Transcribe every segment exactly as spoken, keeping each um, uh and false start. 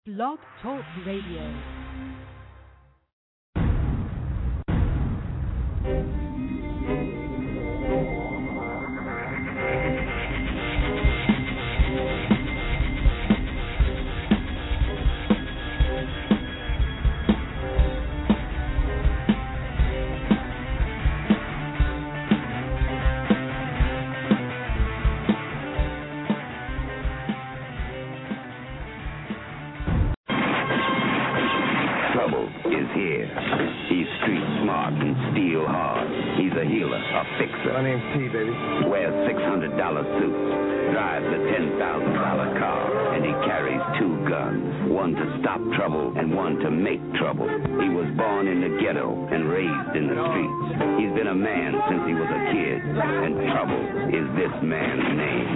Blog Talk Radio. My name's T, baby. Wears six hundred dollar suits, drives a ten thousand dollar car, and he carries two guns, one to stop trouble and one to make trouble. He was born in the ghetto and raised in the streets. He's been a man since he was a kid, and Trouble is this man's name.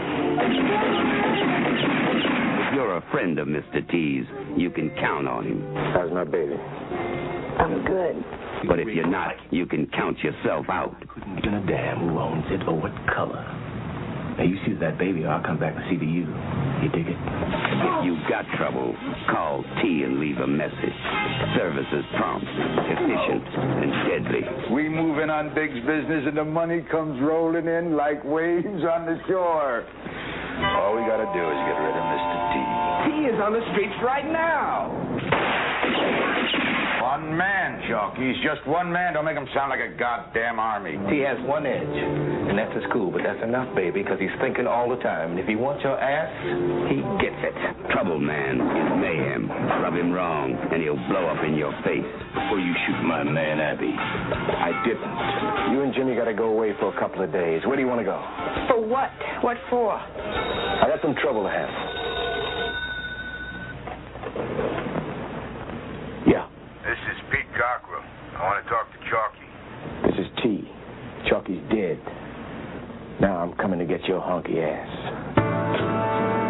If you're a friend of Mister T's, you can count on him. How's my baby? I'm good. But if you're not, you can count yourself out. Couldn't give a damn who owns it or what color. Now you see that baby, or I'll come back to see to you. You dig it? If you've got trouble, call T and leave a message. Service is prompt, efficient, and deadly. We move in on Big's business and the money comes rolling in like waves on the shore. All we gotta do is get rid of Mister T. T is on the streets right now. One man, Chuck. He's just one man. Don't make him sound like a goddamn army. He has one edge, and that's his cool, but that's enough, baby, because he's thinking all the time. And if he wants your ass, he gets it. Trouble Man is mayhem. Rub him wrong, and he'll blow up in your face. Before you shoot my man, Abby, I didn't. You and Jimmy got to go away for a couple of days. Where do you want to go? For what? What for? I got some trouble to handle. Yeah. This is Pete Cockrell. I want to talk to Chalky. This is T. Chalky's dead. Now I'm coming to get your honky ass.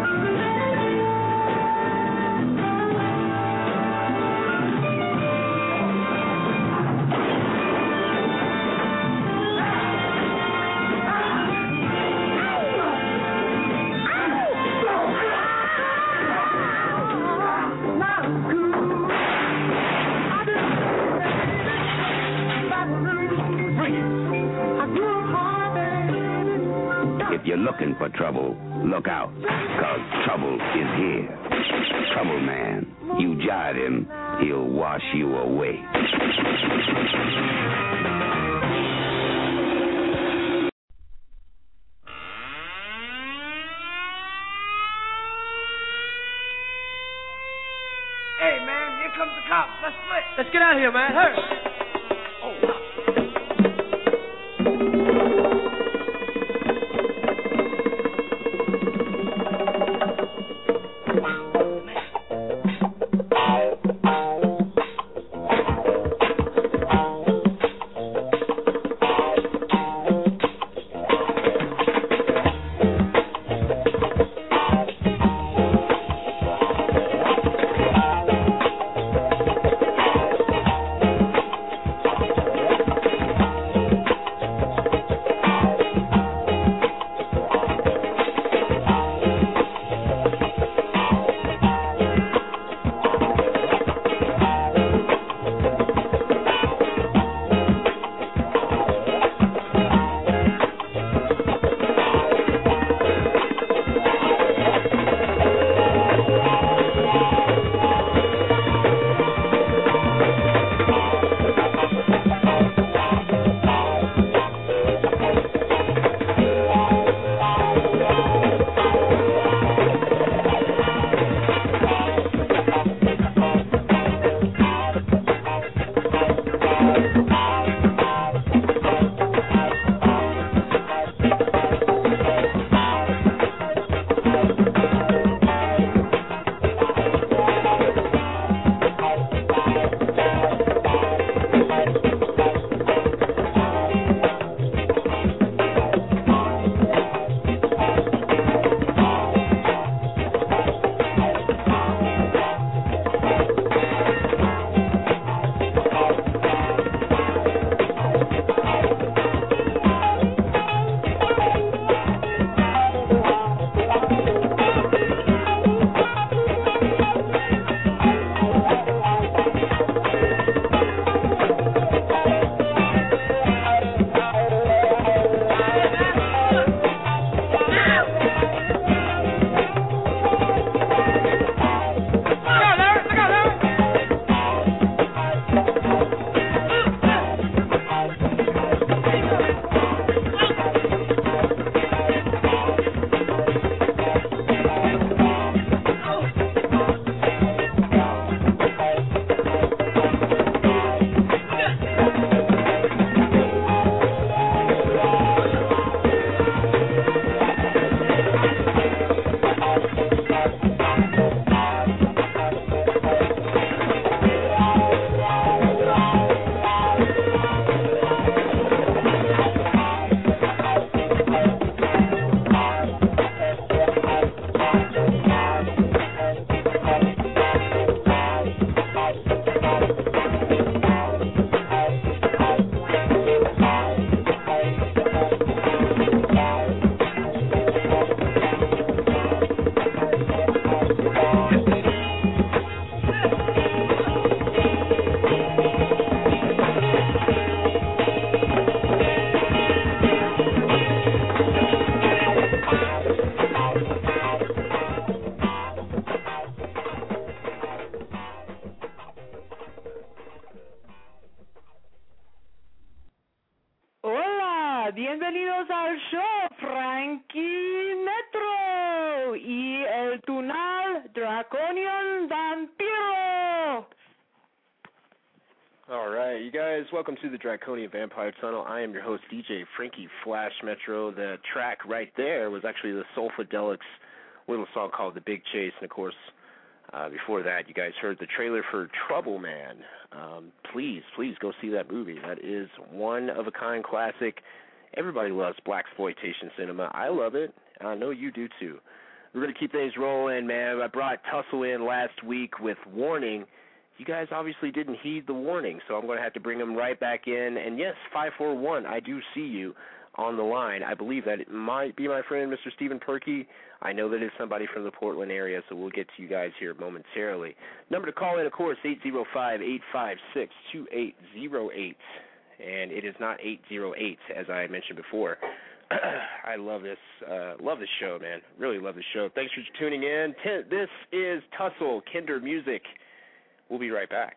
If you're looking for trouble, look out, because trouble is here. Trouble Man. You jive him, he'll wash you away. Hey, man, here comes the cops. Let's split. Let's get out of here, man. Hurry. bienvenidos al show Frankie Metro y el Tunal Draconian Vampiro. All right, you guys, welcome to the Draconian Vampire Tunnel. I am your host, D J Frankie Flash Metro. The track right there was actually the Soulfadelics' little song called The Big Chase, and of course, uh, before that, you guys heard the trailer for Trouble Man. Um, please, please go see that movie. That is one-of-a-kind classic. Everybody loves blaxploitation cinema. I love it. I know you do, too. We're going to keep things rolling, man. I brought Tussle in last week with Warning. You guys obviously didn't heed the warning, so I'm going to have to bring them right back in. And yes, five four one, I do see you on the line. I believe that it might be my friend, Mister Stephen Perky. I know that it's somebody from the Portland area, so we'll get to you guys here momentarily. Number to call in, of course, eight zero five, eight five six, two eight zero eight. And it is not eight zero eight, as I mentioned before. I love this, uh, love this show, man. Really love this show. Thanks for tuning in. This is Tussle, Kinder Music. We'll be right back.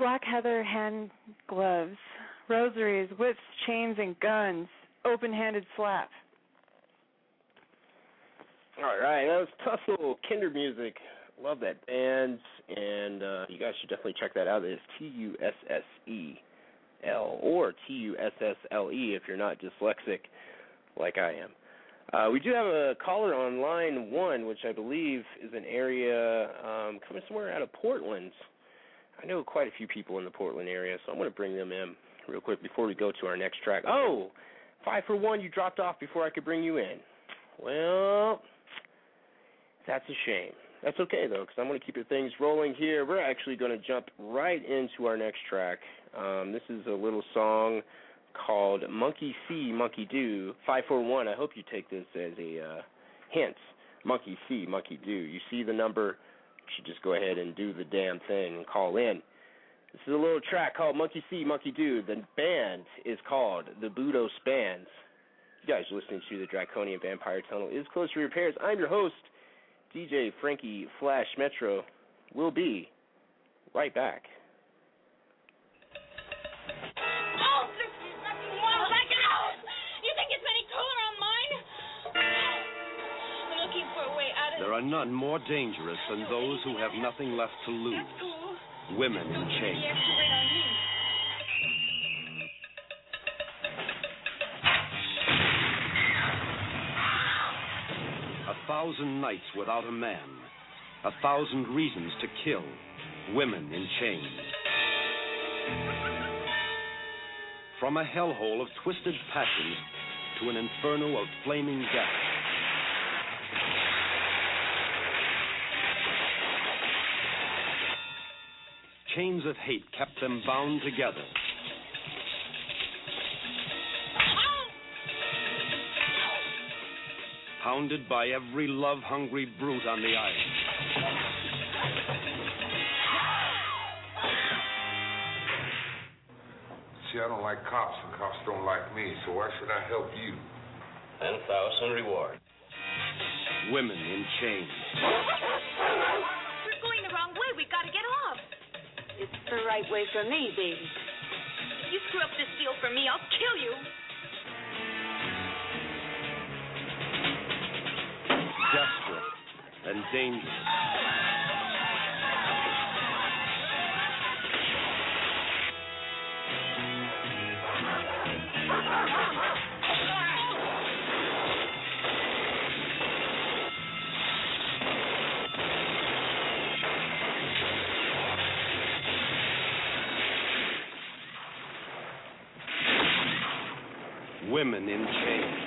black heather hand gloves, rosaries, whips, chains, and guns, open-handed slap. All right, that was Tussle, Kinder Music. Love that band, and uh, you guys should definitely check that out. It's T U S S E L or T U S S L E if you're not dyslexic like I am. Uh, we do have a caller on line one, which I believe is an area um, coming somewhere out of Portland. I know quite a few people in the Portland area, so I'm going to bring them in real quick before we go to our next track. Oh, five for one, you dropped off before I could bring you in. Well, that's a shame. That's okay, though, because I'm going to keep your things rolling here. We're actually going to jump right into our next track. Um, this is a little song called Monkey See, Monkey Do. five four one, I hope you take this as a uh, hint. Monkey See, Monkey Do. You see the number, you should just go ahead and do the damn thing and call in. This is a little track called Monkey See, Monkey Do. The band is called the Budo Spans. You guys are listening to the Draconian Vampire Tunnel is Close to Repairs. I'm your host, D J Frankie Flash Metro. We'll be right back. Oh, this is fucking wild. Back it out! You think it's any cooler on mine? I'm looking for a way out of There are none more dangerous than those who have nothing left to lose. That's cool. Women in chains. Yeah, right on me. A thousand nights without a man. A thousand reasons to kill. Women in chains. From a hellhole of twisted passions to an inferno of flaming death. Chains of hate kept them bound together. Hounded by every love-hungry brute on the island. See, I don't like cops, and cops don't like me, so why should I help you? ten thousand reward. Women in chains. We're going the wrong way. We gotta get off. It's the right way for me, baby. If you screw up this deal for me, I'll kill you. Desperate and dangerous. Women in chains.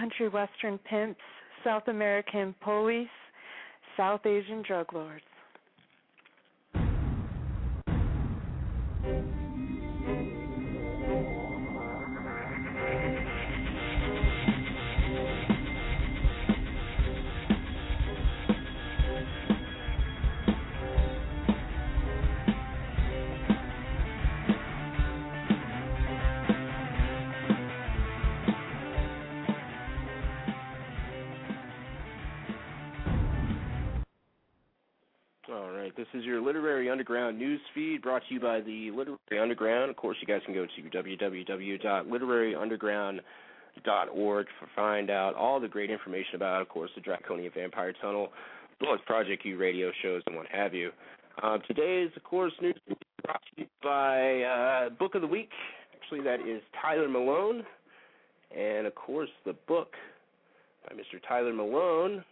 country western pimps, South American police, South Asian drug lords. This is your Literary Underground news feed brought to you by the Literary Underground. Of course, you guys can go to w w w dot literary underground dot org to find out all the great information about, of course, the Draconia Vampire Tunnel, as well as Project U radio shows and what have you. Uh, today's, of course, news feed brought to you by uh, Book of the Week. Actually, that is Tyler Malone. And, of course, the book by Mister Tyler Malone.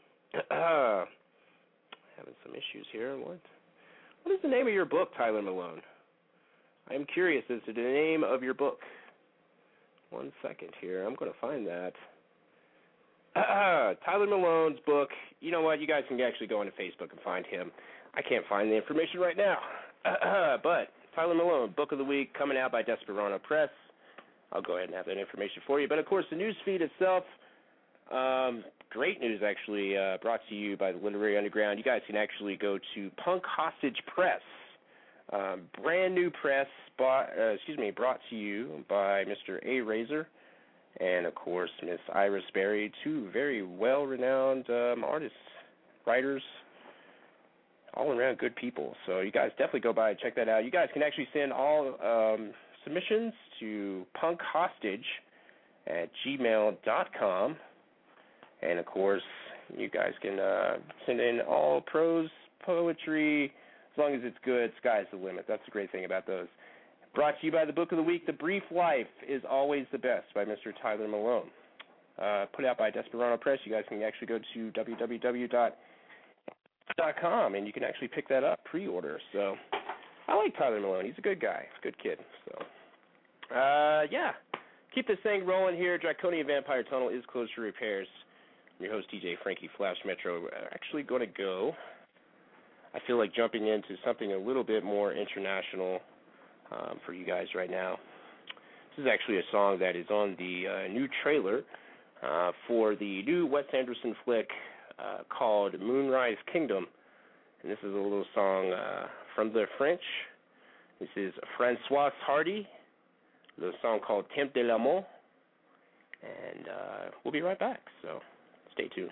Having some issues here. What? What is the name of your book, Tyler Malone? I am curious as to the name of your book. One second here. I'm going to find that. Uh, Tyler Malone's book. You know what? You guys can actually go onto Facebook and find him. I can't find the information right now. Uh, but Tyler Malone, Book of the Week, coming out by Desperado Press. I'll go ahead and have that information for you. But, of course, the news feed itself, um, great news, actually, uh, brought to you by the Literary Underground. You guys can actually go to Punk Hostage Press, um, brand new press, bought, uh, excuse me, brought to you by Mister A. Razor and, of course, Miss Iris Berry, two very well-renowned um, artists, writers, all-around good people. So you guys definitely go by and check that out. You guys can actually send all um, submissions to punkhostage at gmail dot com. And, of course, you guys can uh, send in all prose, poetry, as long as it's good, sky's the limit. That's the great thing about those. Brought to you by the Book of the Week, The Brief Life is Always the Best by Mister Tyler Malone. Uh, put out by Desperado Press. You guys can actually go to w w w dot com, and you can actually pick that up, pre-order. So I like Tyler Malone. He's a good guy. He's a good kid. So, uh, yeah. Keep this thing rolling here. Draconia Vampire Tunnel is closed for repairs. I'm your host, D J Frankie Flash Metro. We're actually going to go, I feel like jumping into something a little bit more international um, for you guys right now. This is actually a song that is on the uh, new trailer uh, for the new Wes Anderson flick uh, called Moonrise Kingdom. And this is a little song uh, from the French. This is Francois Hardy, a little song called Temple de l'Amour. And uh, we'll be right back, so stay tuned.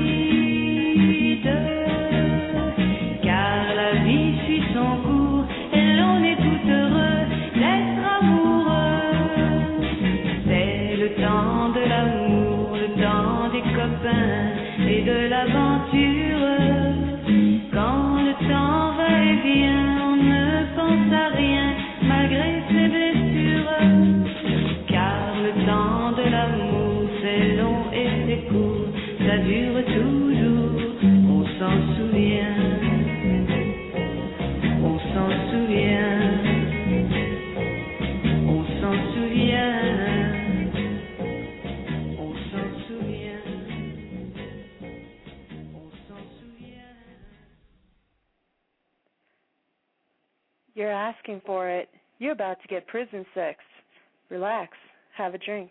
Car la vie suit son cours souvient, on s'en souvient, on s'en souvient, on s'en souvient, on s'en souvient. You're asking for it. You're about to get prison sex. Relax. Have a drink.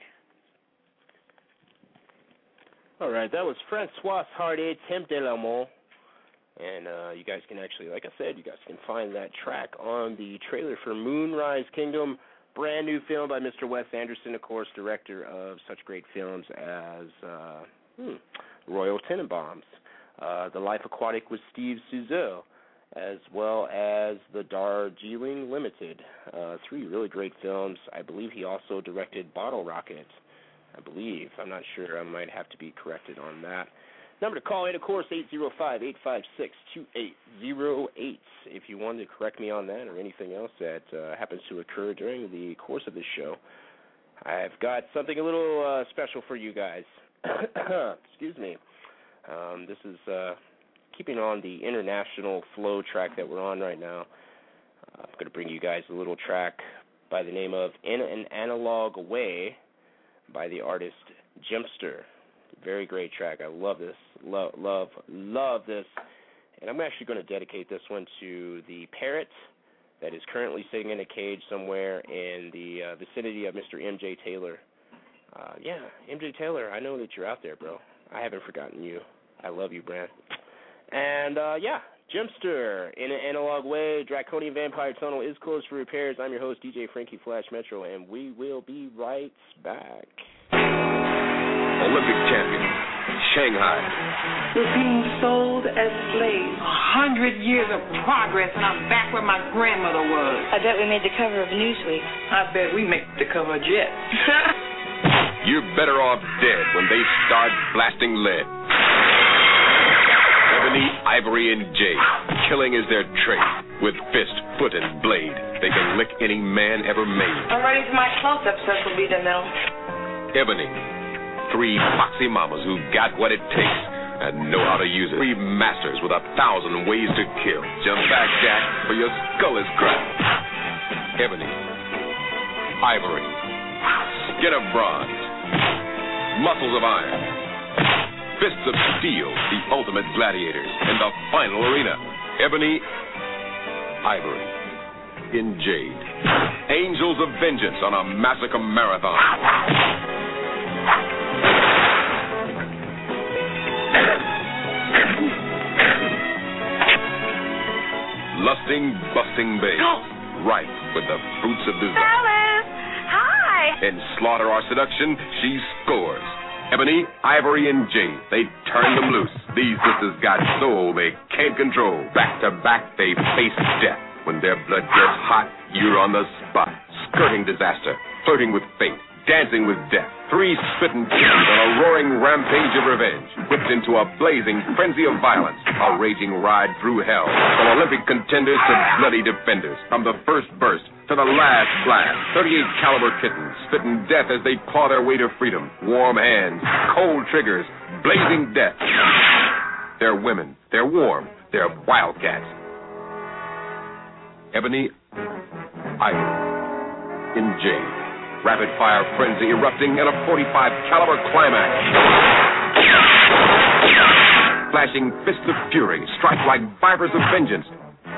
All right, that was Francois Hardy, Tim Delamont. And uh, you guys can actually, like I said, you guys can find that track on the trailer for Moonrise Kingdom, brand new film by Mister Wes Anderson, of course, director of such great films as uh, hmm, Royal Tenenbaums, uh, The Life Aquatic with Steve Zissou, as well as The Darjeeling Limited. Uh, three really great films. I believe he also directed Bottle Rocket. I believe. I'm not sure. I might have to be corrected on that. Number to call in, of course, eight zero five, eight five six, two eight zero eight. If you wanted to correct me on that or anything else that uh, happens to occur during the course of this show, I've got something a little uh, special for you guys. Excuse me. Um, this is uh, keeping on the international flow track that we're on right now. Uh, I'm going to bring you guys a little track by the name of In an Analog Way by the artist Jimster. Very great track. I love this. Love, love, love this. And I'm actually going to dedicate this one to the parrot that is currently sitting in a cage somewhere in the uh, vicinity of Mister M J Taylor. Uh, yeah, M J Taylor, I know that you're out there, bro. I haven't forgotten you. I love you, Brand. And, uh, yeah, Jimster, In an Analog Way, Draconian Vampire Tunnel is closed for repairs. I'm your host, D J Frankie Flash Metro, and we will be right back. Olympic champion, Shanghai. We're being sold as slaves. A hundred years of progress, and I'm back where my grandmother was. I bet we made the cover of Newsweek. I bet we make the cover of Jet. You're better off dead when they start blasting lead. Ebony, Ivory, and Jade. Killing is their trade. With fist, foot, and blade, they can lick any man ever made. I'm ready for my close-up, Cecil B. DeMille. Ebony. Three foxy mamas who got what it takes and know how to use it. Three masters with a thousand ways to kill. Jump back, Jack, for your skull is cracked. Ebony. Ivory. Skin of bronze. Muscles of iron. Fists of steel, the ultimate gladiators in the final arena. Ebony, Ivory, in Jade. Angels of Vengeance on a massacre marathon. Lusting, busting babe. Ripe with the fruits of desire. Alice! Hi! In Slaughter or Seduction, she scores. Ebony, Ivory, and Jade, they turn them loose. These sisters got soul they can't control. Back to back, they face death. When their blood gets hot, you're on the spot. Skirting disaster, flirting with fate, dancing with death. Three spitting kittens on a roaring rampage of revenge. Whipped into a blazing frenzy of violence. A raging ride through hell. From Olympic contenders to bloody defenders. From the first burst to the last blast. thirty-eight caliber kittens, spitting death as they claw their way to freedom. Warm hands, cold triggers, blazing death. They're women. They're warm. They're wildcats. Ebony, Ivory, in Jade. Rapid fire frenzy erupting in a forty-five caliber climax. Flashing fists of fury strike like vipers of vengeance.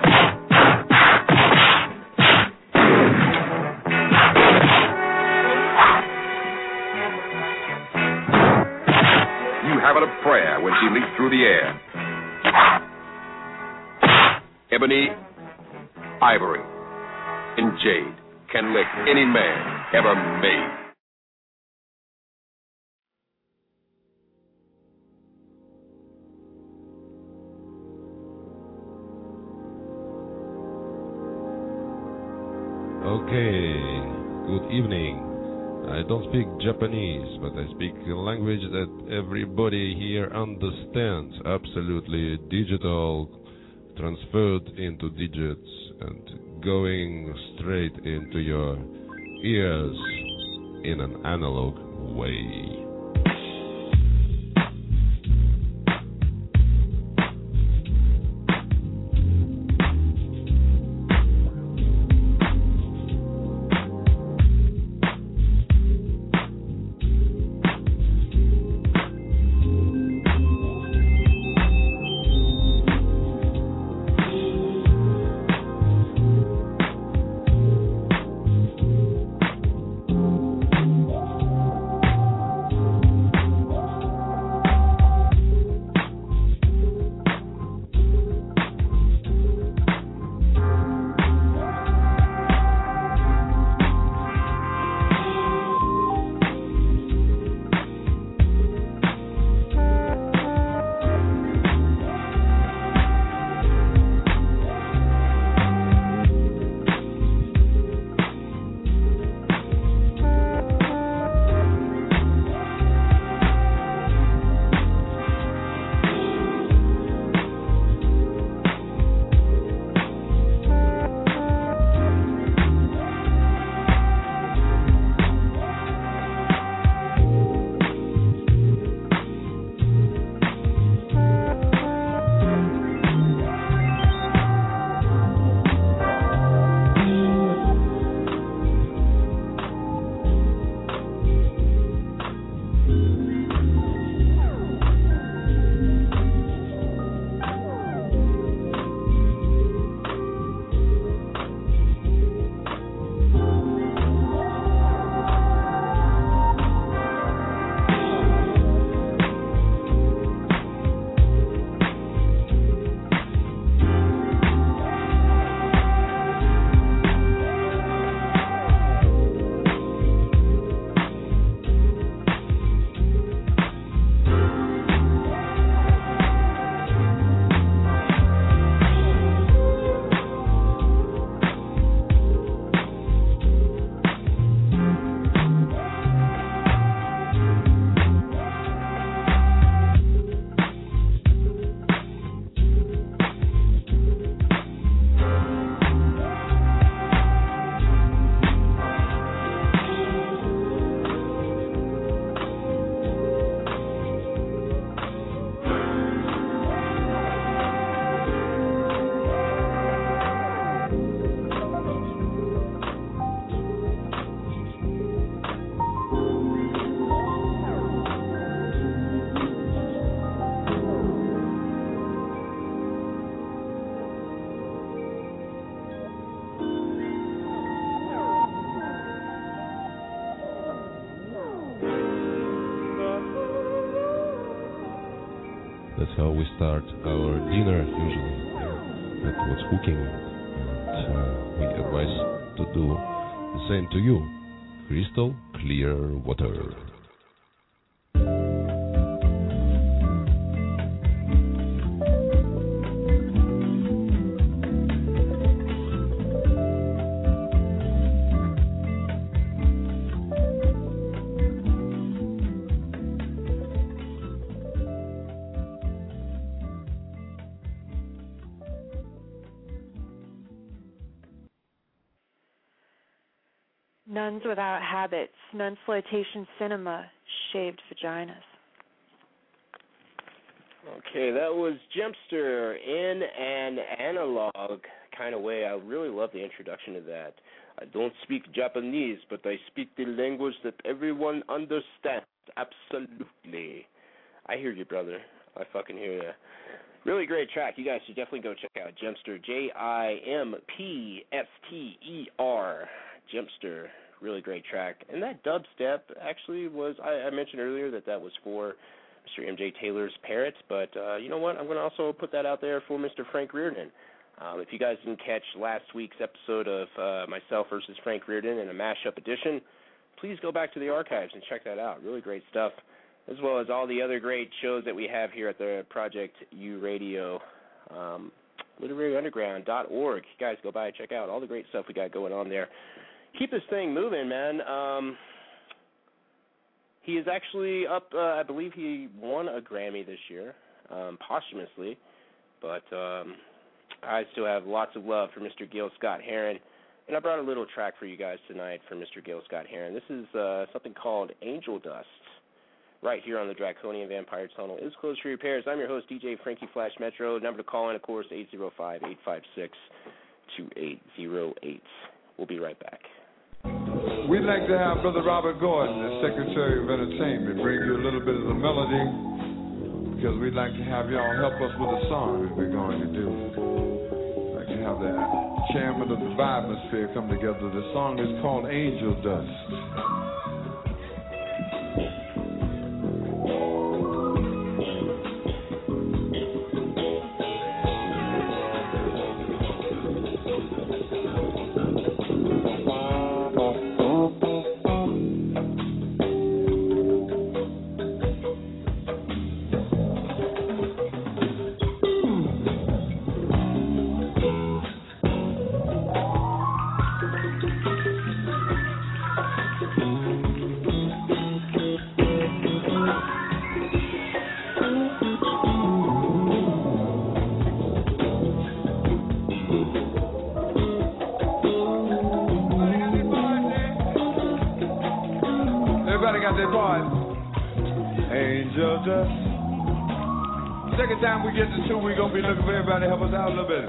You have it a prayer when she leaps through the air. Ebony, Ivory, in Jade can lick any man ever made. Okay, good evening. I don't speak Japanese, but I speak a language that everybody here understands. Absolutely digital, transferred into digits and going straight into your ears in an analog way. how we start our dinner usually. That's what's cooking. And, uh, we advise to do the same to you. Crystal clear water. Nuns Without Habits, Nunsploitation Cinema, Shaved Vaginas. Okay, that was Jempster in an analog kind of way. I really love the introduction to that. I don't speak Japanese, but I speak the language that everyone understands. Absolutely. I hear you, brother. I fucking hear you. Really great track. You guys should definitely go check out Jempster. J I M P S T E R. Jempster. Really great track. And that dubstep actually was, I, I mentioned earlier that that was for Mister M J Taylor's Parrot, but uh, you know what? I'm going to also put that out there for Mister Frank Reardon. Um, if you guys didn't catch last week's episode of uh, myself versus Frank Reardon in a mashup edition, please go back to the archives and check that out. Really great stuff, as well as all the other great shows that we have here at the Project U Radio, um, literary underground dot org. You guys go by and check out all the great stuff we got going on there. Keep this thing moving, man. Um, he is actually up, uh, I believe he won a Grammy this year, um, posthumously, but um, I still have lots of love for Mister Gil Scott-Heron, and I brought a little track for you guys tonight from Mister Gil Scott-Heron. This is uh, something called Angel Dust, right here on the Draconian Vampire Tunnel. It's closed for repairs. I'm your host, D J Frankie Flash Metro. Number to call in, of course, eight zero five, eight five six, two eight zero eight. We'll be right back. We'd like to have Brother Robert Gordon, the Secretary of Entertainment, bring you a little bit of the melody, because we'd like to have y'all help us with a song that we're going to do. We'd like to have the chairman of the Vibrosphere come together. The song is called Angel Dust. Second time we get to two, we're going to be looking for everybody to help us out a little bit.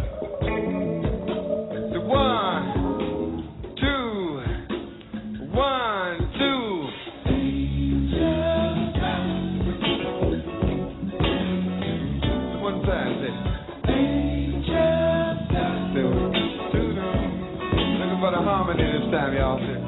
The one, two, one, two. One time, say. Looking for the harmony this time, y'all. Say.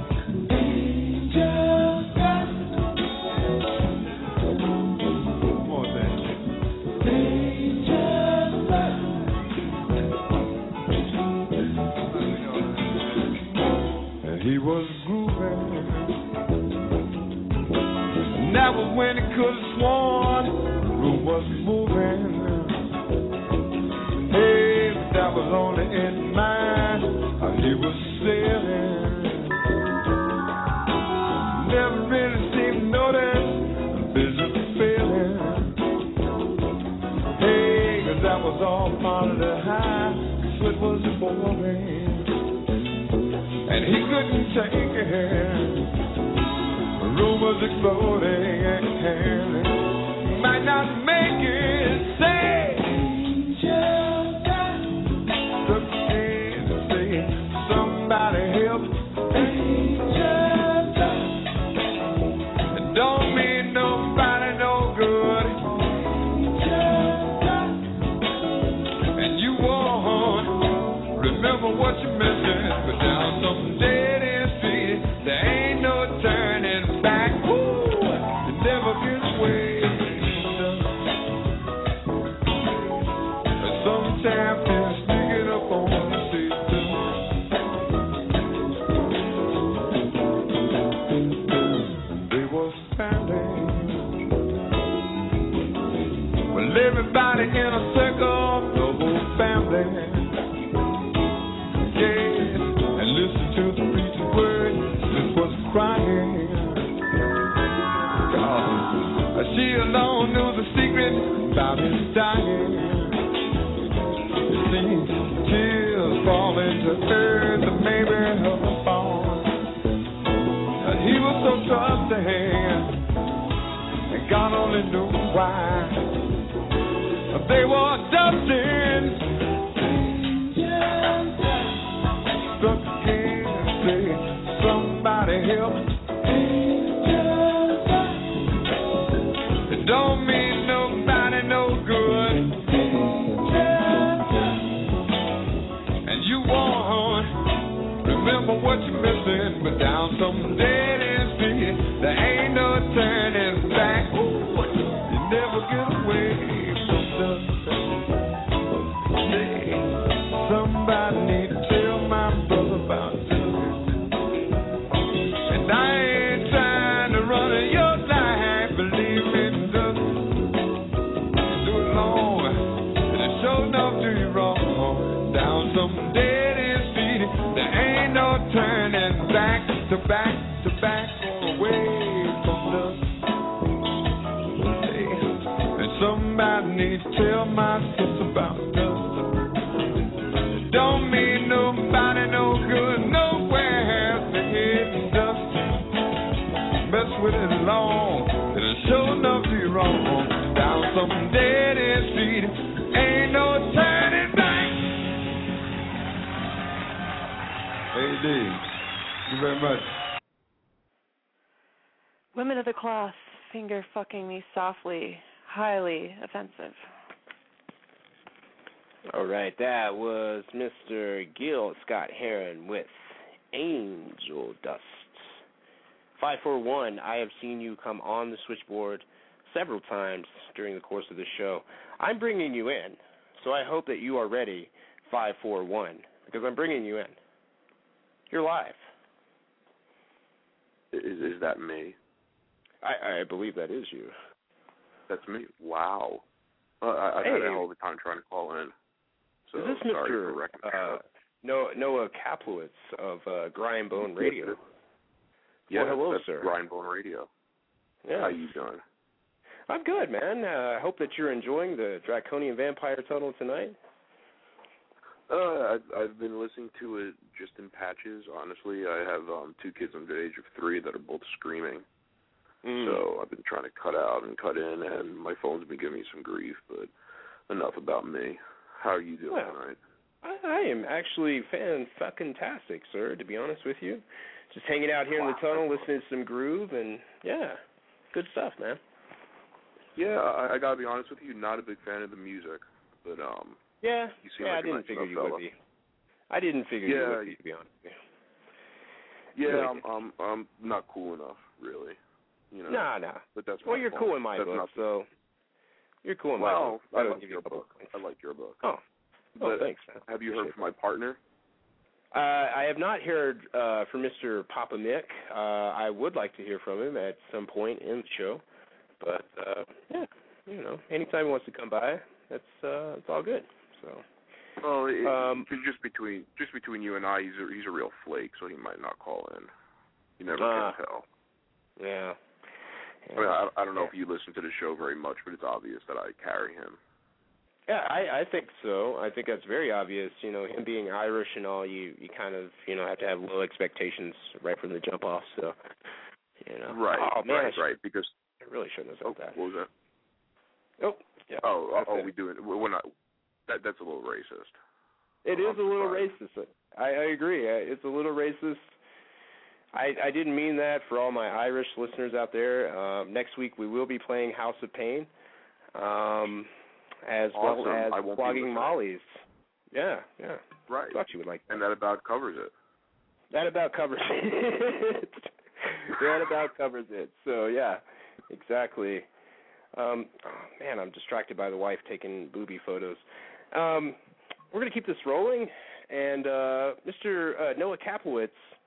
He was grooving, and that was when he could have sworn the room was moving. Hey, but that was only in mind how he was sailing. Never really seemed to notice the business was failing. Hey, 'cause that was all part of the high, so it was boring. And he couldn't take it. The room was exploding. Might not make it. Say, angel dust. Look and say, somebody help. Angel dust. It don't mean nobody no good. Angel dust. And you won't remember what you're missing. But now some dead end street, there ain't no turning back. Woo! It never gets wasted. darling. Yeah, and listen to the preacher's word. This was crying. God, she alone knew the secret about his dying. You see, tears fall into earth and maybe her fall. He was so trusting, and God only knew why. They were dusting, struck again, say, somebody help. It don't mean nobody no good. And you won't remember what you're missing, but down some dead end street, there ain't no turning back. Ooh, you never get away from the day. Somebody need to tell my brother about this. And I ain't trying to run your life, believe me, just do it long, and it sure enough do you wrong. Down some dead end street, there ain't no turning back to back to back or away from the day. And somebody needs to tell my sister about us. Don't mean nobody no good, nowhere has to hit dust. Mess with it long, and it sure enough do you wrong. Down some dead end street, ain't no turning back. Hey, D. Thank you very much. Women of the cloth, finger fucking me softly, highly offensive. All right, that was Mister Gil Scott Heron with Angel Dust. five four one, I have seen you come on the switchboard several times during the course of the show. I'm bringing you in, so I hope that you are ready, five four one, because I'm bringing you in. You're live. Is is that me? I, I believe that is you. That's me. Wow. Uh, I, I hey. had a hell of a time trying to call in. So is this sorry Mister for wrecking uh, Noah, Noah Kaplowitz of uh, Grind Bone Radio? Yeah, well, hello, that's sir. Grind Bone Radio. Yeah. How you doing? I'm good, man. Uh, I hope that you're enjoying the Draconian Vampire Tunnel tonight. Uh, I've, I've been listening to it just in patches. Honestly, I have um, two kids under the age of three that are both screaming. Mm. So I've been trying to cut out and cut in, and my phone's been giving me some grief. But enough about me. How are you doing well, tonight? I, I am actually fan-fucking-tastic, sir, to be honest with you. Just hanging out here wow. in the tunnel, listening to some groove, and, yeah, good stuff, man. Yeah, I, I got to be honest with you, not a big fan of the music. But, um... Yeah, you seem yeah like I didn't nice figure you fella. would be. I didn't figure yeah, you would be, to be honest with you. Yeah, really I'm, I'm, I'm not cool enough, really. You know. Nah, nah. But that's well, my you're fault. cool in my that's book, not... so you're cool in well, my book. I I don't like give your you a book. I like your book. Oh, but oh thanks, man. Have you heard Appreciate from my partner? Uh, I have not heard uh, from Mister Papa Mick. Uh, I would like to hear from him at some point in the show, but uh, yeah, you know, anytime he wants to come by, that's uh, it's all good. So. Well, it, um, just between just between you and I, he's a, he's a real flake, so he might not call in. You never uh, can tell. Yeah. yeah. I mean, I, I don't know yeah. if you listen to the show very much, but it's obvious that I carry him. Yeah, I, I think so. I think that's very obvious. You know, him being Irish and all, you, you kind of, you know, have to have low expectations right from the jump off. So, you know. Right, oh, man, right, right. Because I really shouldn't have said oh, that. What was that? Oh, yeah. Oh, oh, we doing? We're not. That that's a little racist. It oh, is a little racist. I, I agree. It's a little racist. I, I didn't mean that for all my Irish listeners out there. Um, next week we will be playing House of Pain, um, as awesome. well as I won't Flogging Molly's. Yeah, yeah. Right. Thought you would like that. And that about covers it. That about covers it. That about covers it. So yeah, exactly. Um, oh, man, I'm distracted by the wife taking booby photos. Um, we're gonna keep this rolling, and uh, Mister Uh, Noah Kaplowitz.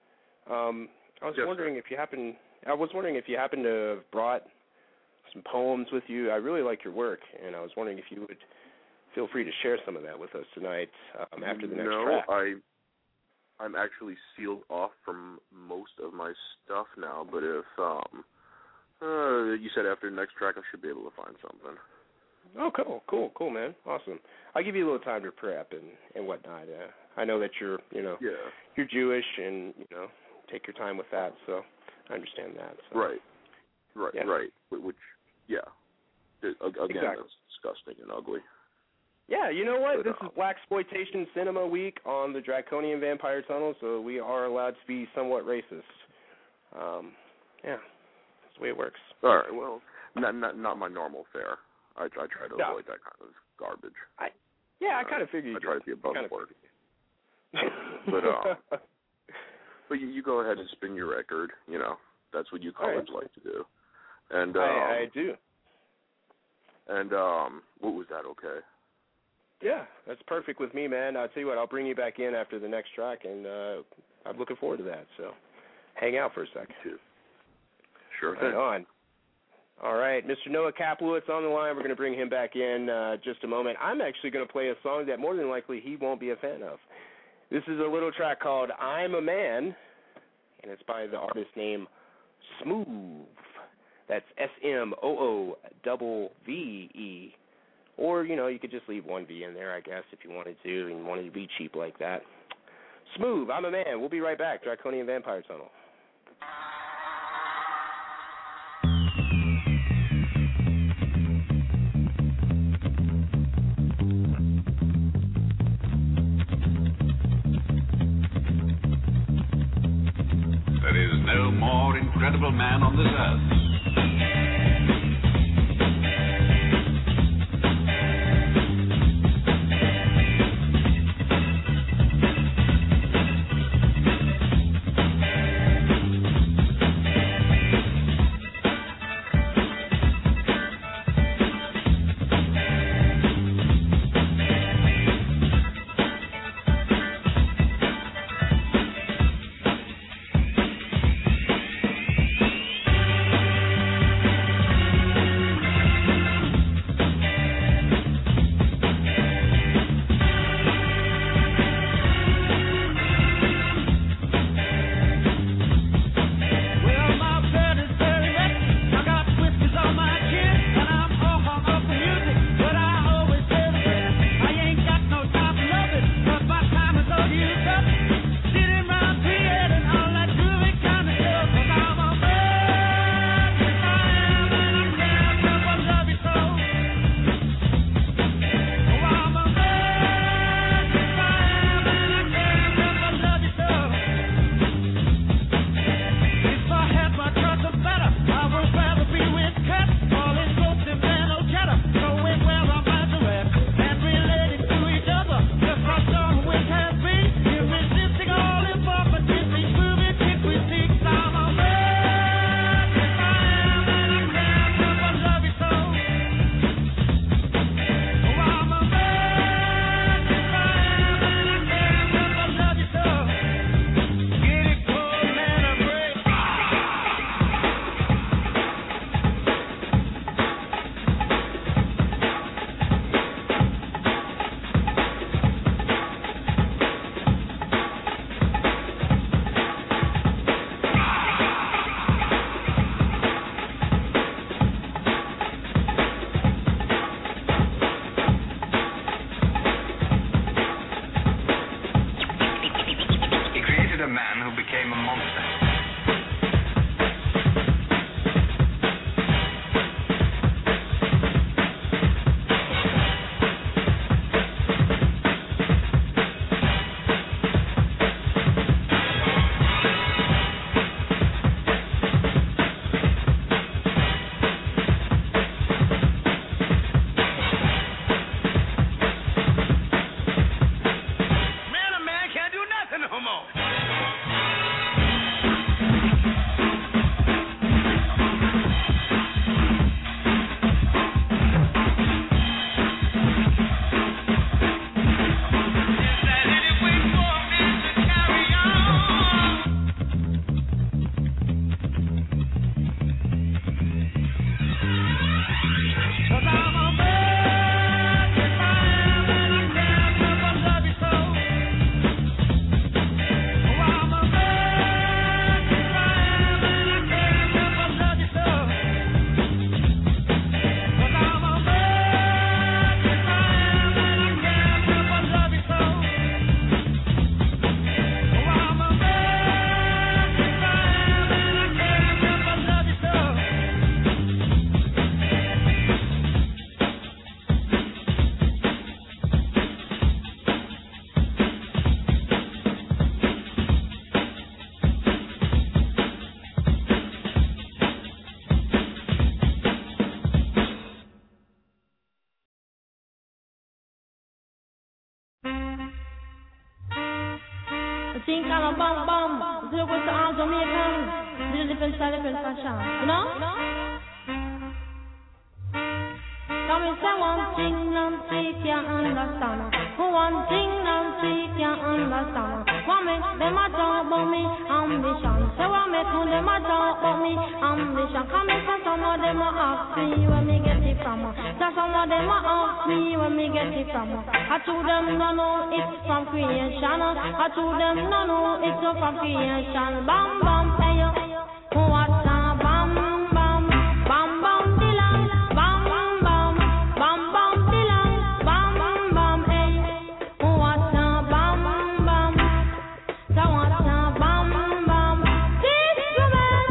Um, I was yes, wondering sir. if you happen. I was wondering if you happen to have brought some poems with you. I really like your work, and I was wondering if you would feel free to share some of that with us tonight um, after the next no, track. No, I, I'm actually sealed off from most of my stuff now, but if um, uh, you said after the next track, I should be able to find something. Oh, cool, cool, cool, man, awesome. I'll give you a little time to prep and, and whatnot. Uh, I know that you're, you know, yeah. you're Jewish, and you know, take your time with that. So I understand that. So. Right, right, yeah. right. Which, yeah, again, exactly. that's disgusting and ugly. Yeah, you know what? But, this uh, is Blaxploitation Cinema Week on the Draconian Vampire Tunnel, so we are allowed to be somewhat racist. Um, yeah, that's the way it works. All right. Well, not not not my normal fare. I, I try to no. avoid that kind of garbage. I, yeah, I kind of figured. I try to be above board. But uh, uh, but you, you go ahead and spin your record. You know, that's what you college right. like to do. And um, I, I do. And um, what was that? Okay. Yeah, that's perfect with me, man. I'll tell you what, I'll bring you back in after the next track, and uh, I'm looking forward to that. So, hang out for a second. Too. Sure thing. Right on. All right, Mister Noah Kaplowitz on the line. We're going to bring him back in uh, just a moment. I'm actually going to play a song that more than likely he won't be a fan of. This is a little track called I'm a Man, and it's by the artist named Smoove. That's S M O O double V E. Or, you know, you could just leave one V in there, I guess, if you wanted to, and wanted to be cheap like that. Smoove, I'm a Man. We'll be right back. Draconian Vampire Tunnel. There is no more incredible man on this earth. think I'm a bum bum. So it was all Jamaican. Did a different style, different fashion. You know? Come and say one thing, Nancy can't understand. One thing, Nancy can't understand. One make them a talk about me ambition. Say one make them a talk about me ambition. Come and say some of them a ask me where me get it from. Say some of them a ask me where me get it from. I told them no no it's from creation. I told them no no it's from creation. Bam bam hey yo, what's a bam bam bam bam dilang bam bam bam bam dilang bam bam hey, what's a bam bam? So what's a bam bam? This woman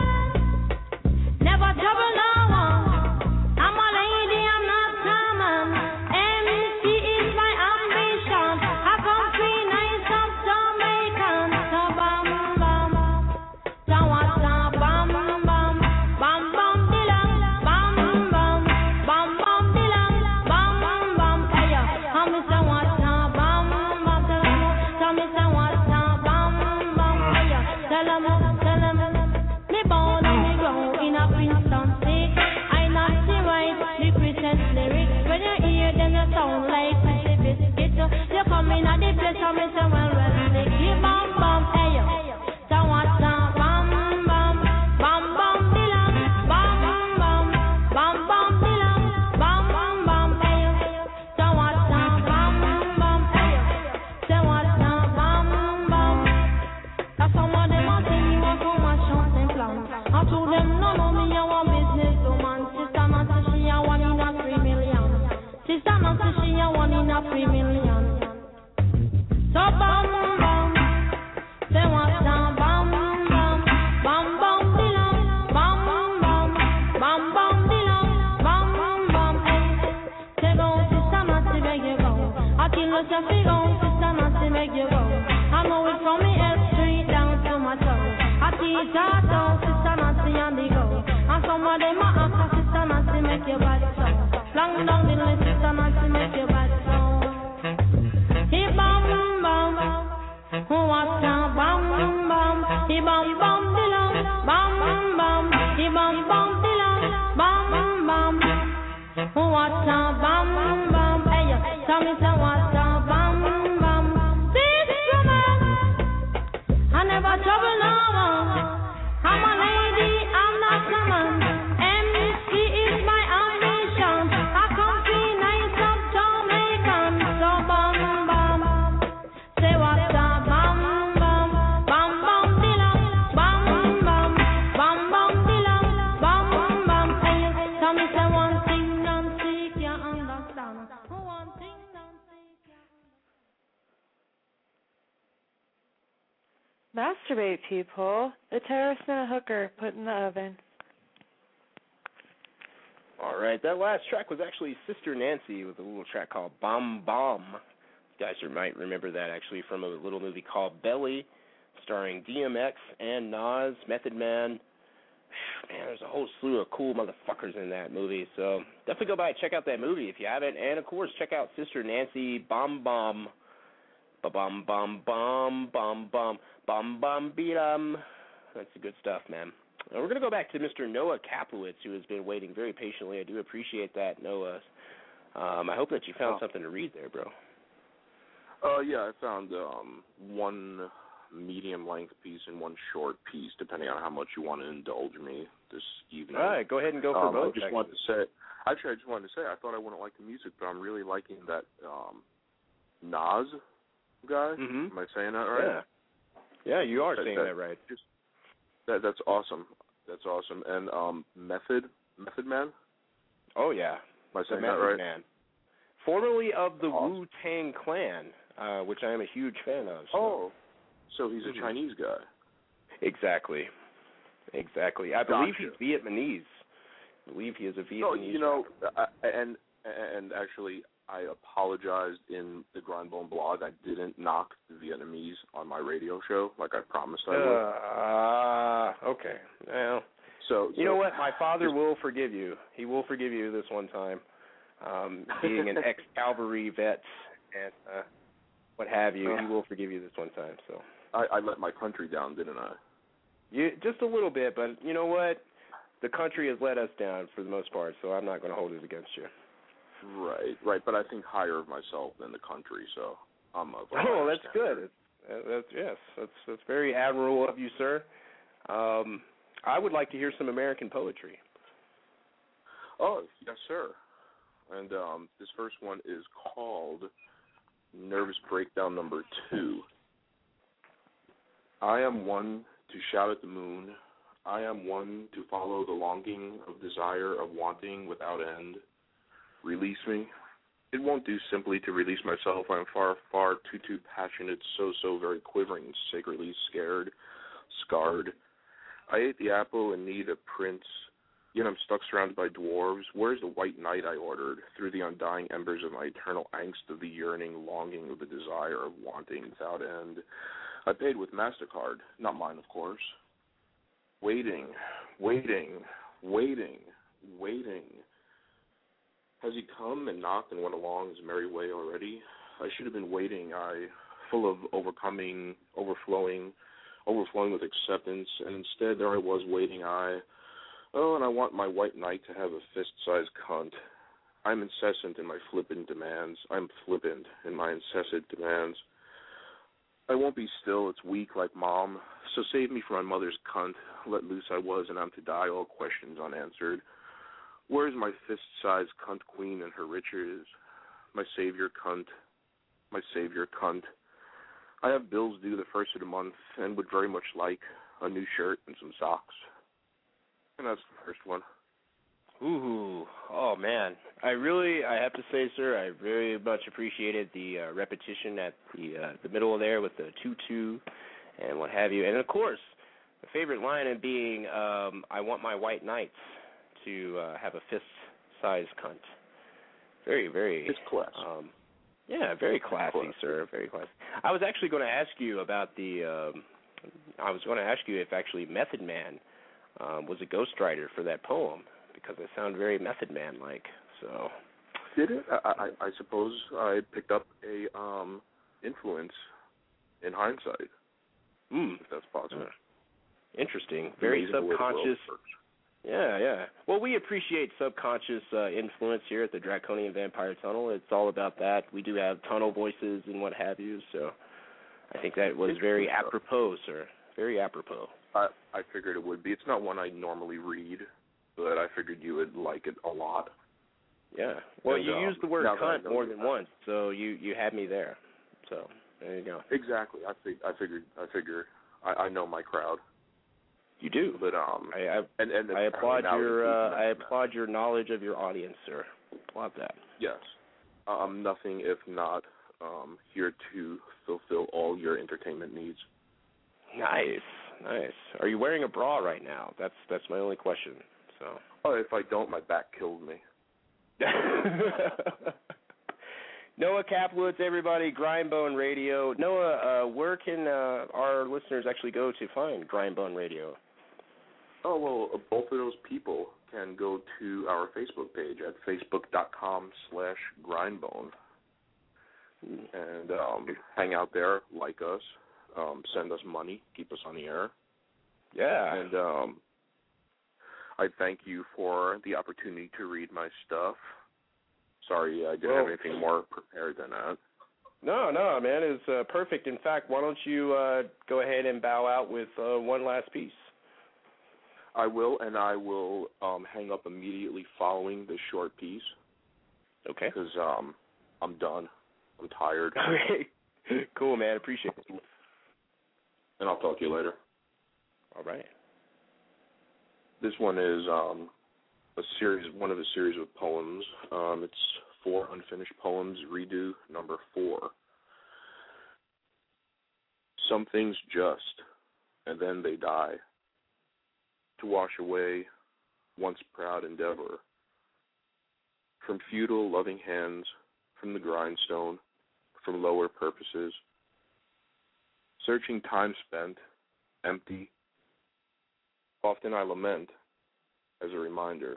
never trouble no one. I'm a lady, I'm not common. M C is my ambition. I come free nice of Jamaican. So bam bam. So what's a bam bam? Bam bam dilang bam bam bam bam dilang bam bam. Hey yo, tell me so what's a bam bam? Tell me, tell me so what's a bam bam? Hey yo, tell 'em, tell 'em. Me born and me grow in a Princeton state. I not the right the Christian lyrics. When you hear them, you sound like pretty biscuit. You come in at the place and me say well well they give bam bam. Hey yo, so what's a bam bam? Bam bam dilang bam bam bam bam dilang bam bam. Hey yo, so what's a bam bam? Hey yo, so what's a bam bam? That's some of them a think you want to mash up them plans. I told them no no me a one business woman. Sister Nancy she a one in a three million. Sister Nancy she a one in a three million. So bam bam, say what's a bam bam? Bam bam dilang bam bam bam bam dilang bam bam. Hey, say go Sister Nancy make you go. I kill yourself you go Sister Nancy make you go. I know it from me L Street down to my toe. I teach her down Sister Nancy on the go. And some of them a ask Sister Nancy make you bad so. Long down the list Sister Nancy make you bad so. He bam bam, what's a bam bam? He bam bam dilang bam bam. He bam bam dilang bam bam. What's a bam bam? Hey yo, tell me say what's a bam bam? This woman, I never trouble no one. I'm a lady, I'm not common. M C is my ambition. I come free nice of Jamaican. So bam bam, say what's a bam bam? Bam bam dilang bam bam bam bam dilang bam bam. Hey, tell me say one thing Nancy can't understand. One thing Nancy can't. Masturbate, people. The terrorist and a hooker put in the oven. All right, that last track was actually Sister Nancy with a little track called Bomb Bomb. You guys might remember that actually from a little movie called Belly, starring D M X and Nas, Method Man. Man, there's a whole slew of cool motherfuckers in that movie, so definitely go by and check out that movie if you haven't. And, of course, check out Sister Nancy, Bomb Bomb. Ba-bum, bum, bum, bum, bum, bum, bum, beat 'em. That's the good stuff, man. Now we're going to go back to Mister Noah Kaplowitz, who has been waiting very patiently. I do appreciate that, Noah. Um, I hope that you found oh. something to read there, bro. Uh, yeah, I found um, one medium-length piece and one short piece, depending on how much you want to indulge me this evening. All right, go ahead and go for um, both. I just wanted to say, actually, I just wanted to say, I thought I wouldn't like the music, but I'm really liking that um, Nas guy. Mm-hmm. Am I saying that right? Yeah, yeah, you are that, saying that, that right. Just, that that's awesome. That's awesome. And um, Method, Method Man. Oh yeah, am I saying the that Method right? Man, formerly of the awesome. Wu-Tang Clan, uh, which I am a huge fan of. So. Oh, so he's mm-hmm. a Chinese guy. Exactly, exactly. I gotcha. believe he's Vietnamese. I believe he is a Vietnamese. No, you know, I, and and actually. I apologized in the Grindbone blog. I didn't knock the Vietnamese on my radio show like I promised I would. Ah, uh, okay. Well, so you so, know what? My father will forgive you. He will forgive you this one time. Um, being an ex-cavalry vet and uh, what have you, he will forgive you this one time. So I, I let my country down, didn't I? You just a little bit, but you know what? The country has let us down for the most part, so I'm not going to hold it against you. Right, right. But I think higher of myself than the country, so I'm a. Oh, that's good. Uh, that's yes, that's that's very admirable of you, sir. Um, I would like to hear some American poetry. Oh, yes, sir. And um, this first one is called Nervous Breakdown Number Two. I am one to shout at the moon. I am one to follow the longing of desire of wanting without end. Release me. It won't do simply to release myself. I am far, far too, too passionate, so, so very quivering, sacredly scared, scarred. I ate the apple in need of prince, yet I'm stuck surrounded by dwarves. Where's the white knight I ordered? Through the undying embers of my eternal angst of the yearning, longing of the desire of wanting without end. I paid with MasterCard, not mine, of course. Waiting, waiting, waiting, waiting. Has he come and knocked and went along his merry way already? I should have been waiting, I, full of overcoming, overflowing, overflowing with acceptance, and instead there I was waiting, I, oh, and I want my white knight to have a fist-sized cunt. I'm incessant in my flippant demands. I'm flippant in my incessant demands. I won't be still, it's weak like mom, so save me from my mother's cunt. Let loose I was, and I'm to die, all questions unanswered. Where's my fist-sized cunt queen and her riches? My savior cunt, my savior cunt. I have bills due the first of the month and would very much like a new shirt and some socks. And that's the first one. Ooh, oh man. I really, I have to say, sir, I very much appreciated the uh, repetition at the uh, the middle there with the two-two and what have you. And of course, my favorite line in being, um, I want my white knights to uh, have a fist-sized cunt. Very, very. It's class. Um, yeah, very classy, classy, sir. Very classy. I was actually going to ask you about the. Um, I was going to ask you if actually Method Man um, was a ghostwriter for that poem because it sounded very Method Man-like. So. Did it? I, I, I suppose I picked up a um, influence in hindsight. Mm. If that's possible. Uh, interesting. Very subconscious. Yeah, yeah. Well, we appreciate subconscious uh, influence here at the Draconian Vampire Tunnel. It's all about that. We do have tunnel voices and what have you, so I think that was very apropos, sir. Very apropos. I, I figured it would be. It's not one I normally read, but I figured you would like it a lot. Yeah. Well, and, you um, used the word cunt more than that. once, so you, you had me there. So there you go. Exactly. I, fig- I figured. I figure. I, I know my crowd. You do, but um, I I, and, and I applaud your uh, I that. applaud your knowledge of your audience, sir. Applaud that. Yes, I'm nothing if not um, here to fulfill all your entertainment needs. Nice, nice. Are you wearing a bra right now? That's that's my only question. So. Oh, if I don't, my back killed me. Noah Kaplowitz, everybody, Grindbone Radio. Noah, uh, where can uh, our listeners actually go to find Grindbone Radio? Oh, well, both of those people can go to our Facebook page at facebook.com slash grindbone and um, hang out there, like us, um, send us money, keep us on the air. Yeah. And um, I thank you for the opportunity to read my stuff. Sorry, I didn't well, have anything more prepared than that. No, no, man, it's uh, perfect. In fact, why don't you uh, go ahead and bow out with uh, one last piece? I will, and I will um, hang up immediately following this short piece. Okay. Because um, I'm done. I'm tired. Okay. Cool, man. Appreciate it. And I'll talk to you later. All right. This one is um, a series, one of a series of poems. Um, it's four unfinished poems, redo number four. Some things just, and then they die, to wash away once proud endeavor. From futile, loving hands, from the grindstone, from lower purposes. Searching time spent, empty. Often I lament as a reminder.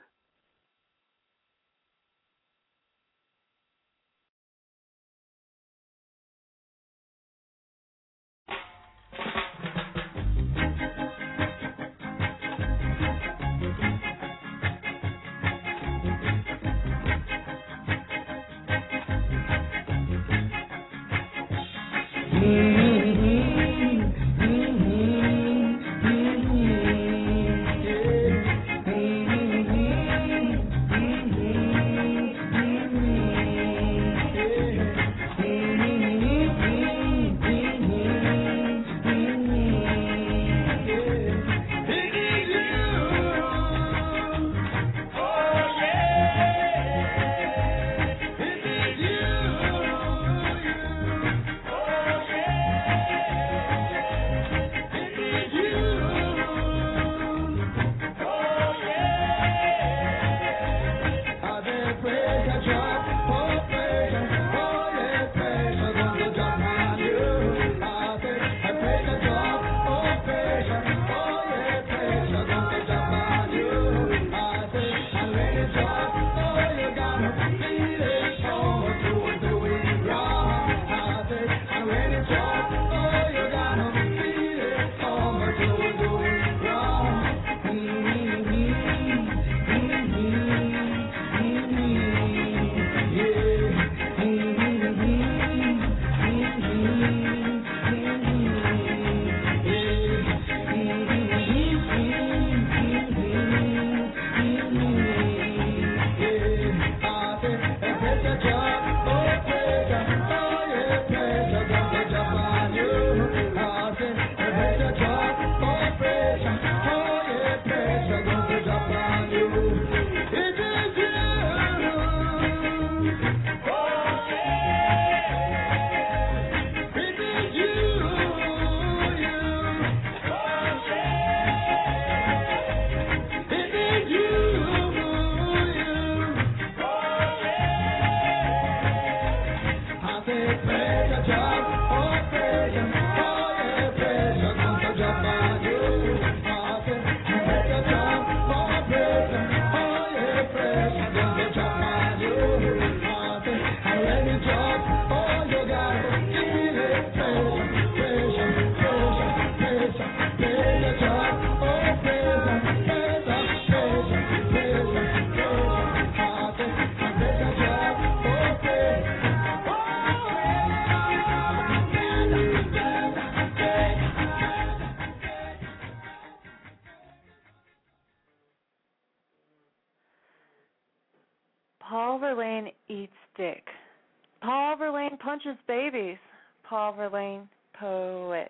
Paul Verlaine eats dick. Paul Verlaine punches babies. Paul Verlaine, poet.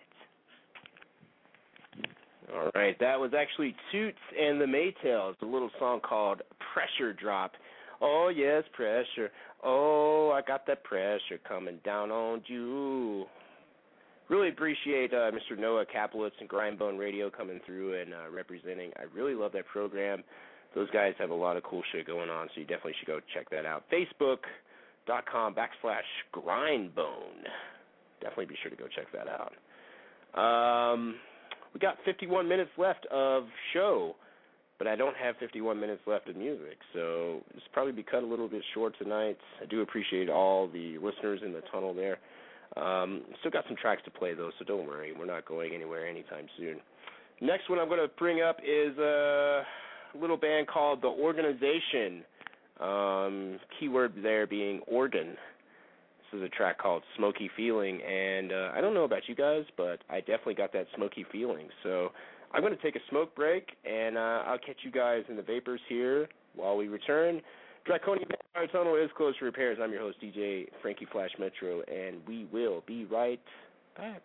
All right, that was actually Toots and the Maytals, a little song called Pressure Drop. Oh, yes, pressure. Oh, I got that pressure coming down on you. Really appreciate uh, Mister Noah Kaplowitz and Grindbone Radio coming through and uh, representing. I really love that program. Those guys have a lot of cool shit going on, so you definitely should go check that out. Facebook.com backslash Grindbone. Definitely be sure to go check that out. Um, we got fifty-one minutes left of show, but I don't have fifty-one minutes left of music, so it's probably be cut a little bit short tonight. I do appreciate all the listeners in the tunnel there. Um, still got some tracks to play, though, so don't worry. We're not going anywhere anytime soon. Next one I'm going to bring up is uh, a little band called The Organization. Um, keyword there being organ. This is a track called Smoky Feeling, and uh, I don't know about you guys, but I definitely got that smoky feeling. So I'm going to take a smoke break, and uh, I'll catch you guys in the vapors here while we return. Draconian Vampire Tunnel is closed for repairs. I'm your host, D J Frankie Flash Metro, and we will be right back.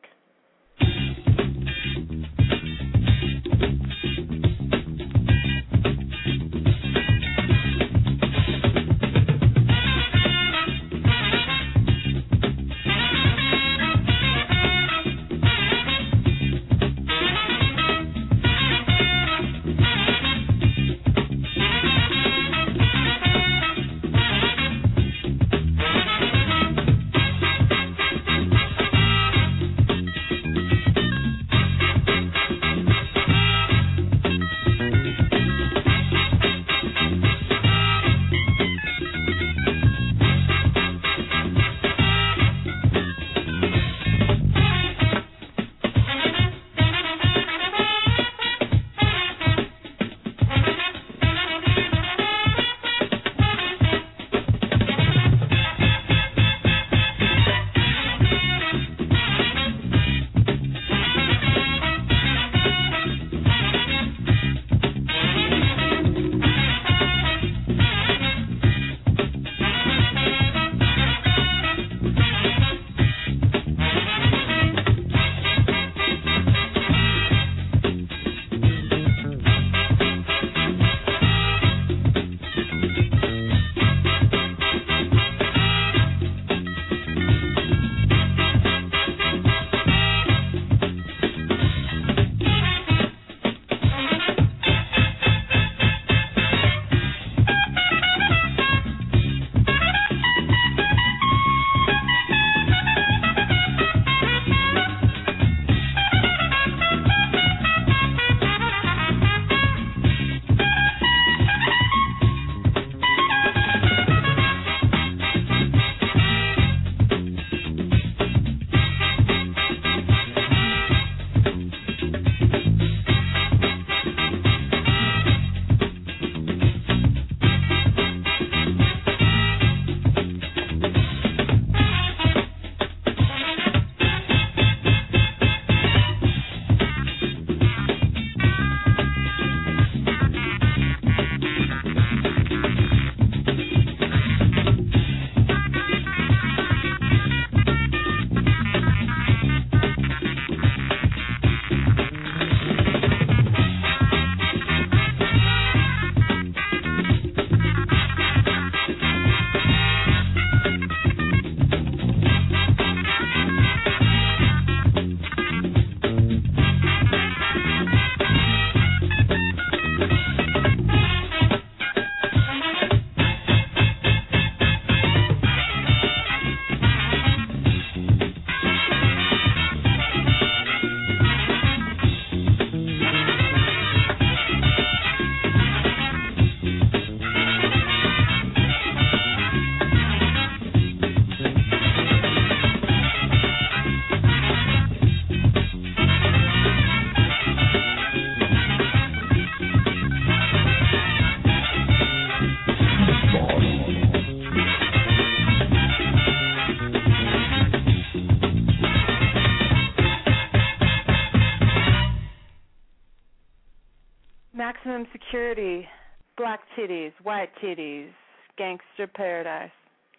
maximum security, black titties, white titties, gangster paradise.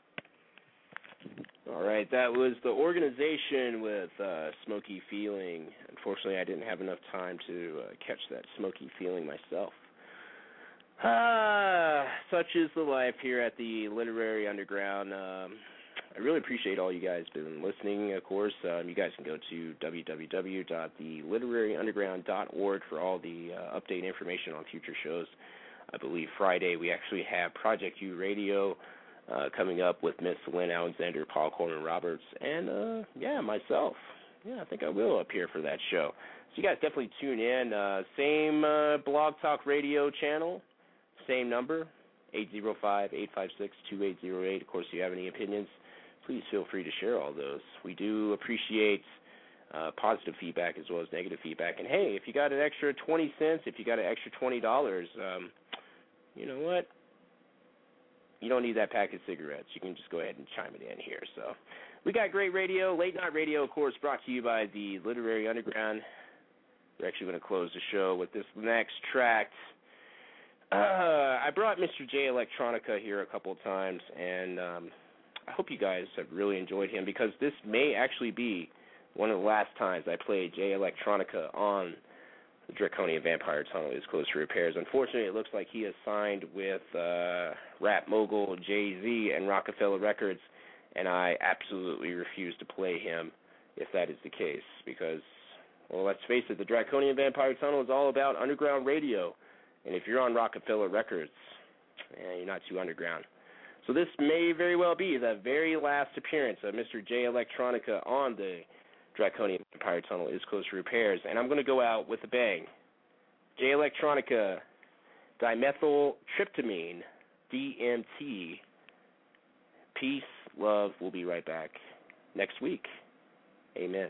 All right, that was The Organization with uh, Smoky Feeling. Unfortunately, I didn't have enough time to uh, catch that smoky feeling myself. Ah, such is the life here at the Literary Underground. Um, I really appreciate all you guys been listening, of course. Um, you guys can go to w w w dot the literary underground dot org for all the uh, update information on future shows. I believe Friday we actually have Project U Radio uh, coming up with Miss Lynn Alexander, Paul Coleman Roberts, and, uh, yeah, myself. Yeah, I think I will appear for that show. So you guys definitely tune in. Uh, same uh, Blog Talk Radio channel, same number, eight zero five, eight five six, two eight zero eight. Of course, if you have any opinions, please feel free to share all those. We do appreciate uh, positive feedback as well as negative feedback. And, hey, if you got an extra twenty cents, if you got an extra twenty dollars, um, you know what? You don't need that pack of cigarettes. You can just go ahead and chime it in here. So we got great radio, late night radio, of course, brought to you by the Literary Underground. We're actually going to close the show with this next track. Uh, I brought Mister J Electronica here a couple of times, and um, I hope you guys have really enjoyed him because this may actually be one of the last times I played J Electronica on the Draconian Vampire Tunnel is close to repairs. Unfortunately, it looks like he is signed with uh, rap mogul Jay-Z and Rockefeller Records, and I absolutely refuse to play him if that is the case because, well, let's face it, the Draconian Vampire Tunnel is all about underground radio, and if you're on Rockefeller Records, eh, you're not too underground. So this may very well be the very last appearance of Mister J Electronica on the Draconian Vampire Tunnel is close to repairs, and I'm going to go out with a bang. J Electronica, dimethyltryptamine, D M T. Peace, love. We'll be right back next week. Amen.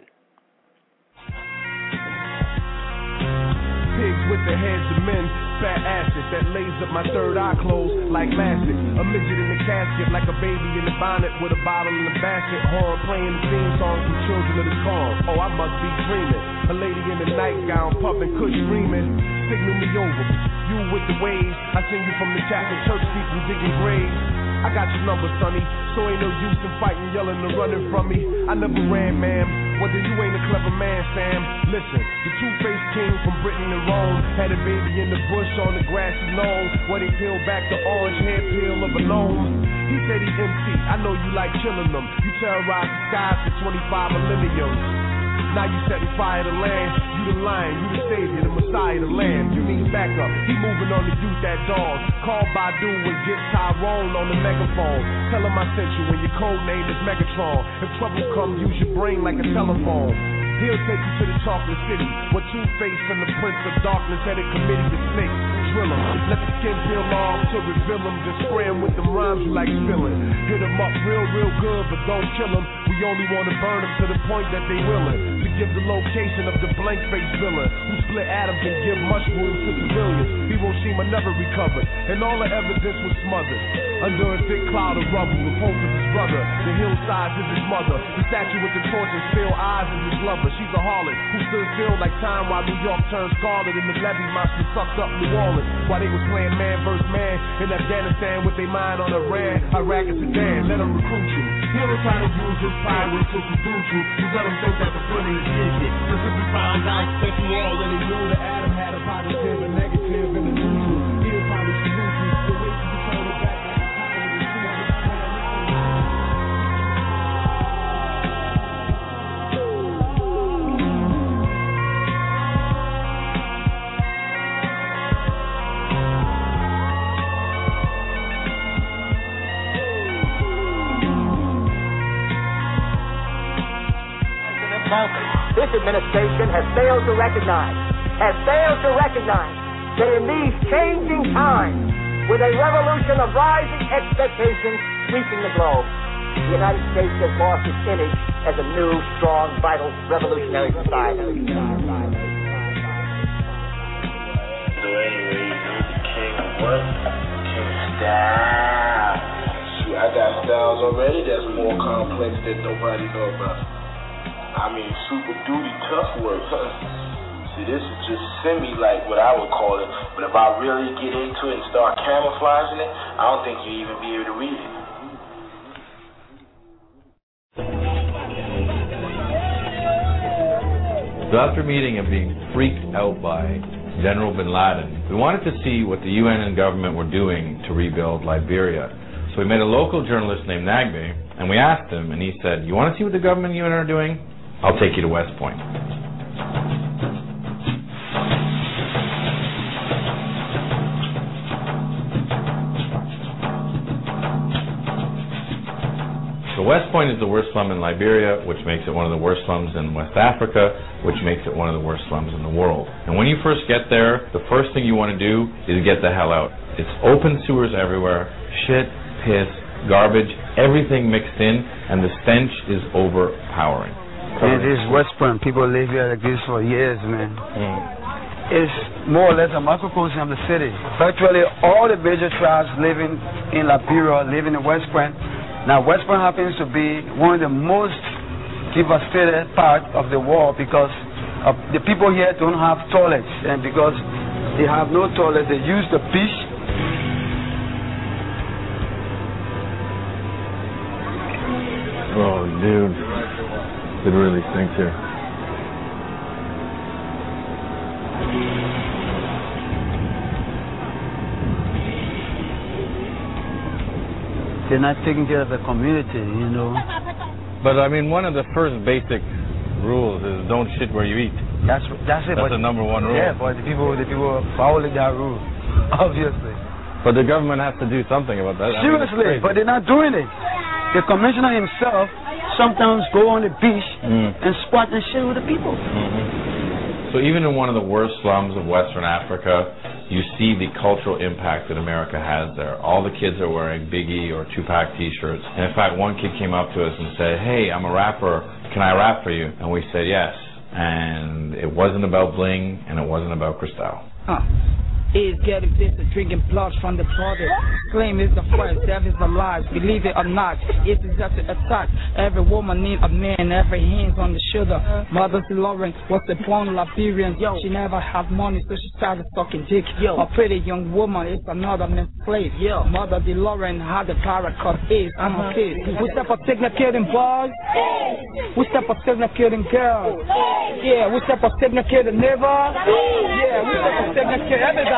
Pigs with the heads of men, fat acid that lays up my third eye closed like Lasset. A midget in the casket like a baby in the bonnet with a bottle in the basket. Horn playing the theme song from Children of the Corn. Oh, I must be dreaming. A lady in a nightgown puffing, kush screaming. Signal me over. You with the waves. I sing you from the Catholic church steeple digging graves. I got your number, sonny, so ain't no use in fighting, yelling, or running from me. I never ran, ma'am. Whether you ain't a clever man, Sam. Listen, the two-faced king from Britain and Rome had a baby in the bush on the grassy knoll where they peeled back the orange hair peel of a gnome. He said he empty. I know you like killing them. You terrorize the skies for twenty-five millenniums. Now you setting fire to land. You the lion, you the savior, the messiah, the lamb. You need backup. He moving on the youth, that dog. Call Badu and get Tyrone on the megaphone. Tell him I sent you and your code name is Megatron. If trouble comes, use your brain like a telephone. He'll take you to the chocolate city where Two-Face and the Prince of Darkness had a committee to snake. Drill him, let the skin peel off to reveal him. Then spray him with them rhymes you like spilling. Hit him up real, real good, but don't kill him. We only want to burn him to the point that they willing to give the location of the blank-faced villain who split atoms and give mushrooms to civilians. Hiroshima never recovered, and all the evidence was smothered under a thick cloud of rubble. The Pope is his brother, the hillsides is his mother. The statue with the torch and still eyes is his lover. She's a harlot who stood still like time while New York turned scarlet and the levee monster sucked up New Orleans while they was playing man versus man in Afghanistan with their mind on Iran, Iraq, and Sudan. Let them recruit you. He'll try to use his power to seduce you. You let them think that the footage is it. Cause if we found out that you already knew that Adam had a positive and negative and a neutral, he'll probably salute you. The way you turn it back. This administration has failed to recognize, has failed to recognize that in these changing times, with a revolution of rising expectations sweeping the globe, the United States has lost its image as a new, strong, vital, revolutionary society. So anyway, you're the king of what? King of style. Shoot, I got styles already that's more complex that nobody know about. I mean, super duty, tough work, huh? See, this is just semi like what I would call it, but if I really get into it and start camouflaging it, I don't think you'll even be able to read it. So after meeting and being freaked out by General bin Laden, we wanted to see what the U N and government were doing to rebuild Liberia. So we met a local journalist named Nagbe, and we asked him, and he said, you want to see what the government and U N are doing? I'll take you to West Point. So West Point is the worst slum in Liberia, which makes it one of the worst slums in West Africa, which makes it one of the worst slums in the world. And when you first get there, the first thing you want to do is get the hell out. It's open sewers everywhere, shit, piss, garbage, everything mixed in, and the stench is overpowering. It is West Point. People live here like this for years, man. Mm. It's more or less a microcosm of the city. Virtually all the major tribes living in Liberia live in the West Point. Now, West Point happens to be one of the most devastated parts of the world because uh, the people here don't have toilets, and because they have no toilets, they use the beach. Oh, dude, it really stinks here. They're not taking care of the community, you know. But I mean, one of the first basic rules is don't shit where you eat. That's that's it. That's but the number one rule. Yeah, but the people the people violate that rule, obviously. But the government has to do something about that. Seriously, I mean, but they're not doing it. The commissioner himself sometimes go on the beach mm. and squat and shit with the people. Mm-hmm. So even in one of the worst slums of Western Africa, you see the cultural impact that America has there. All the kids are wearing Biggie or Tupac t-shirts. And in fact, one kid came up to us and said, hey, I'm a rapper. Can I rap for you? And we said yes. And it wasn't about bling, and it wasn't about Cristal. Huh. Is getting pissed, drinking blood from the product. Claim is the first, death is the last. Believe it or not, it's just an attack. Every woman needs a man, every hand's on the shoulder. Mother Lauren was a born Liberian. Yo, she never had money, so she started sucking dick. Yo, a pretty young woman is another man's slave. Yo, Mother Lauren had the paracord is on her face. We step for signal killing boys. We step for signal killing girls. Yeah, we step for signal killing neighbors. Yeah, we step for signal killing everybody.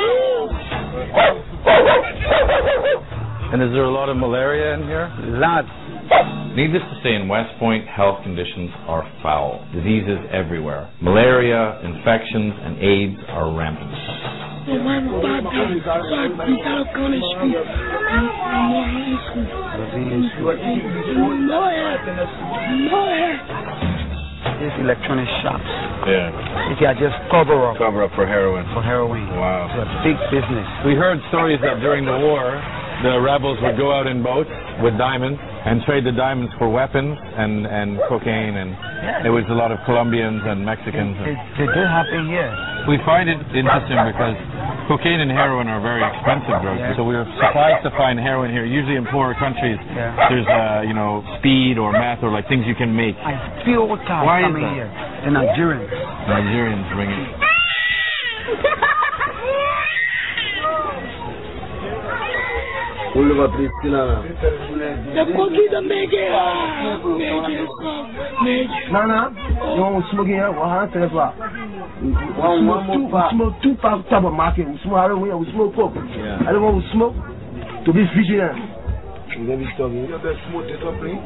And is there a lot of malaria in here? Lot. Needless to say, in West Point, health conditions are foul. Diseases everywhere. Malaria, infections, and AIDS are rampant. These electronic shops. Yeah. If you just cover up. Cover up for heroin. For heroin. Wow. It's a big business. We heard stories that during the war, the rebels would go out in boats with diamonds and trade the diamonds for weapons and, and cocaine, and yeah. It was a lot of Colombians and Mexicans. It, it, it did happen here. We find it interesting because cocaine and heroin are very expensive drugs, yeah. So we were surprised to find heroin here. Usually in poorer countries, yeah. There's uh, you know, speed or meth or like things you can make. I feel time Why coming is that? here. The Nigerians. Nigerians bring it. Oliver Pristina. The cookie the make it. Nana, you want to smoke here? One hundred five. One one more pack. We smoke two packs type of market. We smoke heroin. We smoke coke. Yeah. I don't want to smoke to be vigilant. We're gonna be talking. You better smoke this up, please.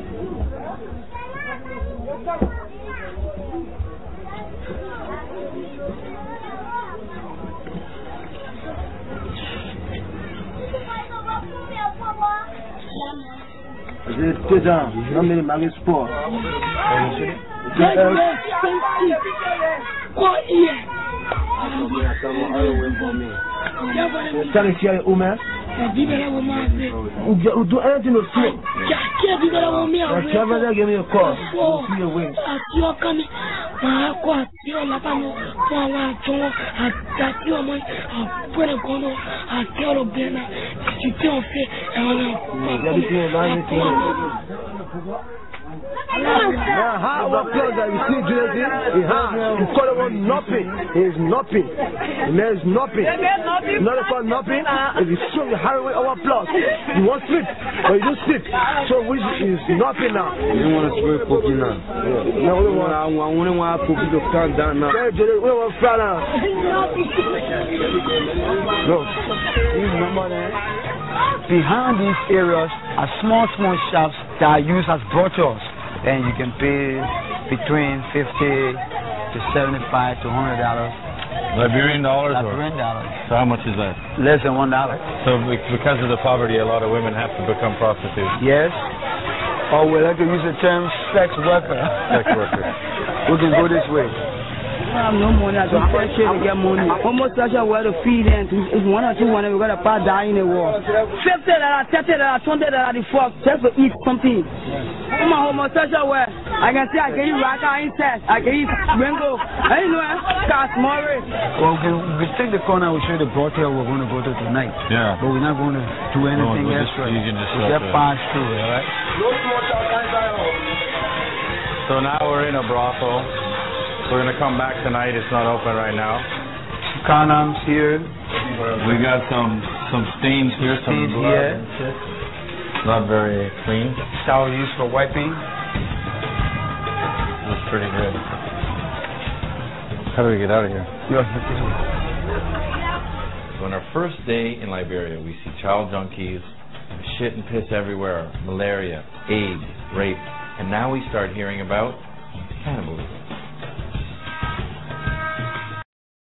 J'ai deux ans, non mais ma sport. Tell us here, Omer. Ou do anything of smoke. Whatever, give me a call. We'll see your way. You're coming. My God, you're like I'm for one job. I got your money. I put a gun on. I tell a banner. You don't fit. And I'm everything around you. Now, how our plugs that you see Julius is hard. You call it one nothing. It's nothing. And there's nothing. Not for nothing. If you show the highway our plugs, you want sleep, or you don't sleep. So which is nothing now. You don't want to spray cookie now. Yeah. No, we don't want. I wouldn't want cookie to calm down now. Hey, Julius, we don't want fly now. No. Behind these areas are small, small shops that are used as brochures, and you can pay between fifty to seventy-five to hundred dollars. Liberian dollars? Liberian dollars. So how much is that? Less than one dollar. So because of the poverty, a lot of women have to become prostitutes. Yes. Or we like to use the term sex worker. Sex worker. We can go this way. I have no money. I don't sell shit to get money. Homosexual where to feed them. If one or two want we got a part die in the war. Fifty dollars, thirty dollars, twenty dollars the fuck just to eat something. I'm a homosexual where I can say I can eat raka incest, I can eat mango. Anyway, cast more. Well, we, we take the corner. We show the brothel we're going to go to tonight. Yeah. But we're not going to do anything no, else. Just, you can just we just pass through, all right? So now we're in a brothel. We're going to come back tonight. It's not open right now. Condoms here. We got some some stains here. Some stains blood. Here. Not very clean. Towel used for wiping. That's pretty good. How do we get out of here? So on our first day in Liberia, we see child junkies, shit and piss everywhere, malaria, AIDS, rape, and now we start hearing about cannibalism.